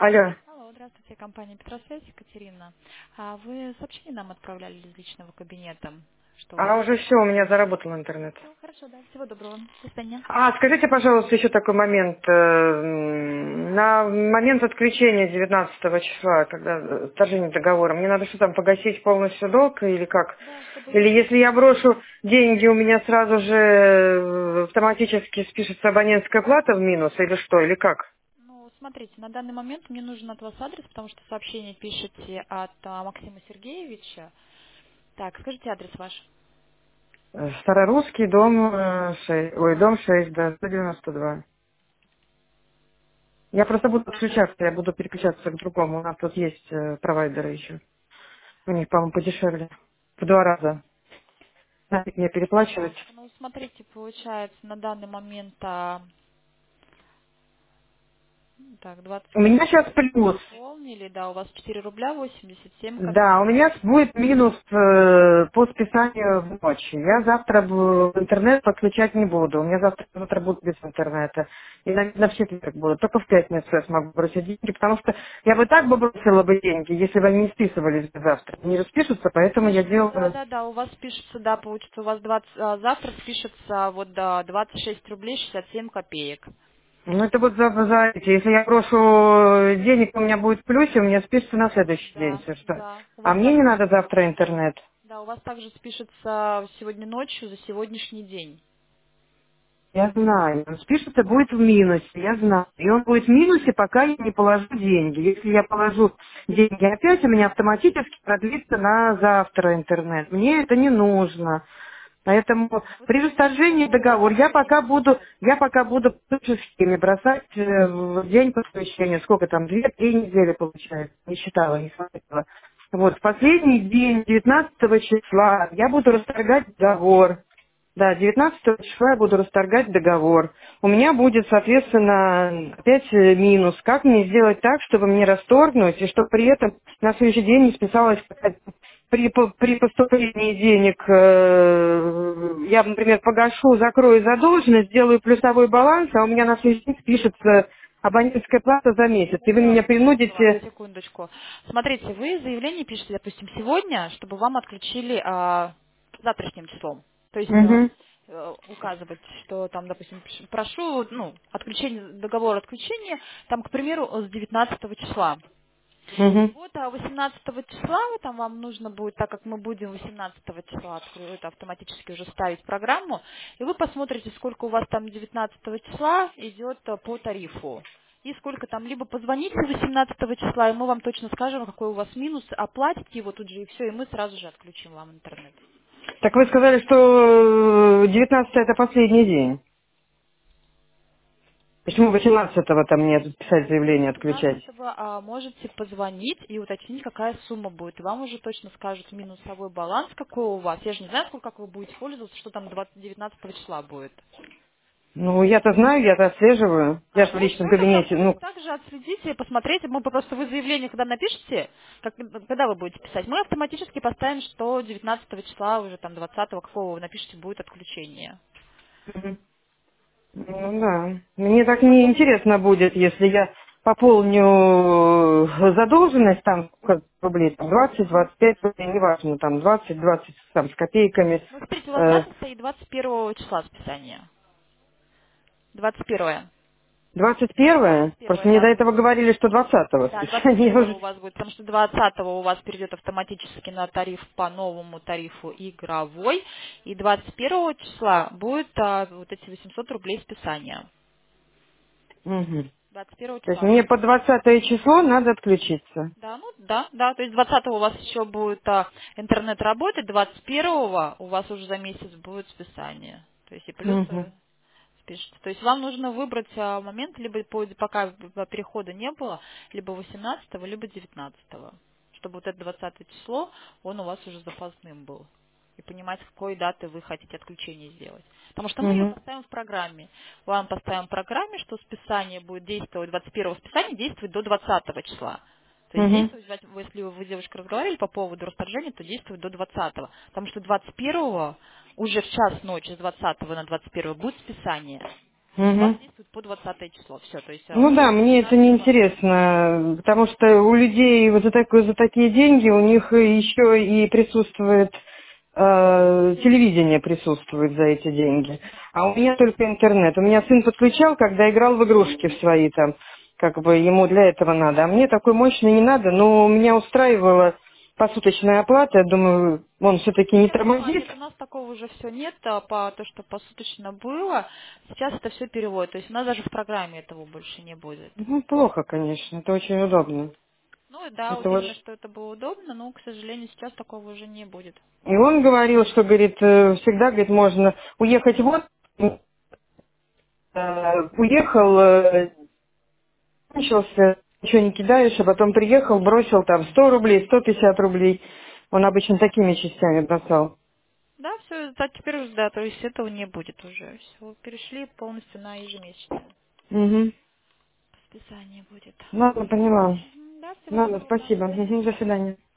Алло. Алло, здравствуйте, компания Петросвязь, Екатерина. Вы сообщение нам отправляли из личного кабинета, что у вас... А уже все, у меня заработал интернет. Все, хорошо, да, всего доброго. До свидания. Скажите, пожалуйста, еще такой момент. На момент отключения 19 числа, когда вторжение договора, мне надо что там, погасить полностью долг или как? Да, чтобы Или вы... если я брошу деньги, у меня сразу же автоматически спишется абонентская плата в минус, или что, или как? Ну, смотрите, на данный момент мне нужен от вас адрес, потому что сообщение пишете от Максима Сергеевича. Так, скажите адрес ваш. Старорусский дом 6, ой, дом 6, да, 192. Я просто буду отключаться, я буду переключаться к другому. У нас тут есть провайдеры еще. У них, по-моему, подешевле. В 2 раза. Нафиг мне переплачивать. Так, ну, смотрите, получается, на данный момент, так, У меня 25 сейчас плюс. пополнили, да, у вас 4 рубля 87 Да, у копеек. меня будет минус по списанию в ночь. Я завтра интернет подключать не буду. У меня завтра будет без интернета. И на в четверг буду. Только в пятницу я смогу бросить деньги, потому что я бы так бы бросила бы деньги, если бы они не списывались бы завтра. Не распишутся, поэтому я Спишется, да, делаю. да, да, у вас спишется, да, получится, у вас 20, завтра спишется вот до 26 рублей 67 копеек. Ну, это вот за эти. Если я брошу денег, у меня будет в плюсе, у меня спишется на следующий день Да, все что. да. У А вас мне не также, надо завтра интернет. да, у вас также спишется сегодня ночью за сегодняшний день. Я знаю. Он спишется будет в минусе, я знаю. И он будет в минусе, пока я не положу деньги. Если я положу деньги опять, у меня автоматически продлится на завтра интернет. Мне это не нужно. Поэтому Вы при скажите, расторжении что у договора вас будет писать? я пока буду в той же схеме бросать в день подключения. Сколько там, 2-3 недели получается. Не считала, не смотрела. Вот, в последний день, 19 числа, я буду расторгать договор. Да, 19 числа я буду расторгать договор. У меня будет, соответственно, опять минус. Как мне сделать так, чтобы мне расторгнуть, и чтобы при этом на следующий день не списалась при поступлении денег, я, например, погашу, закрою задолженность, сделаю плюсовой баланс, а у меня на следующий день спишется абонентская плата за месяц. И вы Все, меня поняла вас, принудите... секундочку. Смотрите, вы заявление пишете, допустим, сегодня, чтобы вам отключили завтрашним числом. То есть Мгм, указывать, что там, допустим, прошу, ну, отключение, договор отключения, там, к примеру, с 19 числа. мгм. Вот, 18 числа там вам нужно будет, так как мы будем 18 числа это автоматически уже ставить программу, и вы посмотрите, сколько у вас там 19 числа идет по тарифу. И сколько там, либо позвоните 18 числа, и мы вам точно скажем, какой у вас минус, оплатите его тут же, и все, и мы сразу же отключим вам интернет. Так вы сказали, что 19 это последний день. Почему 18-го там нет писать заявление, отключать? 18-го можете позвонить и уточнить, какая сумма будет. И вам уже точно скажут минусовой баланс, какой у вас. Я же не знаю, сколько как вы будете пользоваться, что там 19 числа будет. Ну, я-то знаю, я-то отслеживаю. Я же в Ну личном все, тогда кабинете. будете Ну, также отследите, посмотрите. Мы просто вы заявление, когда напишете, когда вы будете писать, мы автоматически поставим, что 19 числа, уже там 20-го, какого вы напишите, будет отключение. мгм. Ну да. Мне так не интересно будет, если я пополню задолженность, там, сколько рублей, там, 20-25 рублей, неважно, там, 20-20 там, с копейками. Ну, смотрите, у вас Э, дата стоит 21 числа списания. 21. 21-е? Просто 21, мне да. до этого говорили, что 20-го Да, списание 21 уже. у вас будет, потому что 20 у вас перейдет автоматически на тариф по новому тарифу игровой, и 21 числа будет вот эти 800 рублей списания. Мгм. 21 То есть числа мне будет. по 20 число надо отключиться. Да, ну да, да, то есть 20 у вас еще будет интернет работать, 21 у вас уже за месяц будет списание. То есть и плюс Мгм. спишется. То есть вам нужно выбрать момент, либо пока перехода не было, либо 18 либо 19 чтобы вот это 20 число, он у вас уже запасным был. И понимать, с какой даты вы хотите отключение сделать. Потому что мы ее Мгм. поставим в программе. Вам поставим в программе, что списание будет действовать, 21 списание действует до 20 числа. То есть Мгм. действовать, если вы, девушка, разговаривали по поводу расторжения, то действует до 20. Потому что 21 уже в час ночи с 20 на 21 будет списание. То есть у вас Мгм. действует по 20 число. Все, то есть Ну да, мне это 19 не вам. интересно, потому что у людей вот за такие деньги у них еще и присутствует телевидение присутствует за эти деньги. А у меня только интернет. У меня сын подключал, когда играл в игрушки в свои там, как бы ему для этого надо. А мне такой мощный не надо, но меня устраивала посуточная оплата. Я думаю, он все-таки не Я поняла, тормозит. нет, у нас такого уже все нет, по то, что посуточно было. Сейчас это все переводит. То есть у нас даже в программе этого больше не будет. Ну, плохо, конечно, это очень удобно. Ну и да, Это вот именно, вот. что это было удобно, но, к сожалению, сейчас такого уже не будет. И он говорил, что, говорит, всегда, говорит, можно уехать вот, уехал, кончился, ничего не кидаешь, а потом приехал, бросил там 100 рублей, 150 рублей. Он обычно такими частями бросал. Да, все, да, теперь уже, да, то есть этого не будет уже. Все, перешли полностью на ежемесячное Угу. списание будет. Ладно, поняла. Мгм, да, всего Ладно, доброго, до спасибо. свидания. Мгм, до свидания.